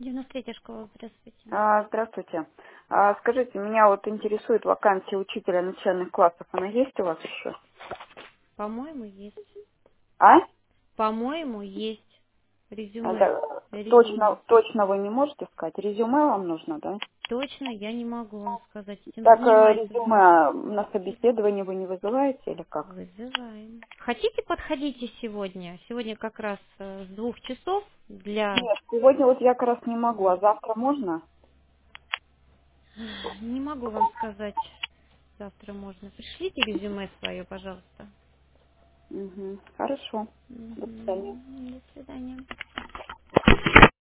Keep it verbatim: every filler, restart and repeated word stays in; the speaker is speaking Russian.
девяносто третья школа, здравствуйте. А, Здравствуйте. А, Скажите, меня вот интересует вакансия учителя начальных классов. Она есть у вас еще? По-моему, есть. А? По-моему, есть. А, Резюме. да, точно, Резюме. точно вы не можете сказать? Резюме вам нужно, да? Точно я не могу вам сказать. Этим Так, э, занимается резюме на собеседование вы не вызываете или как? вызываем. Хотите, подходите сегодня? Сегодня как раз э, с двух часов для... Нет, сегодня вот я как раз не могу, а завтра можно? Не могу вам сказать. Завтра можно. Пришлите резюме свое, пожалуйста. Угу. Хорошо. До свидания. Мгм. До свидания.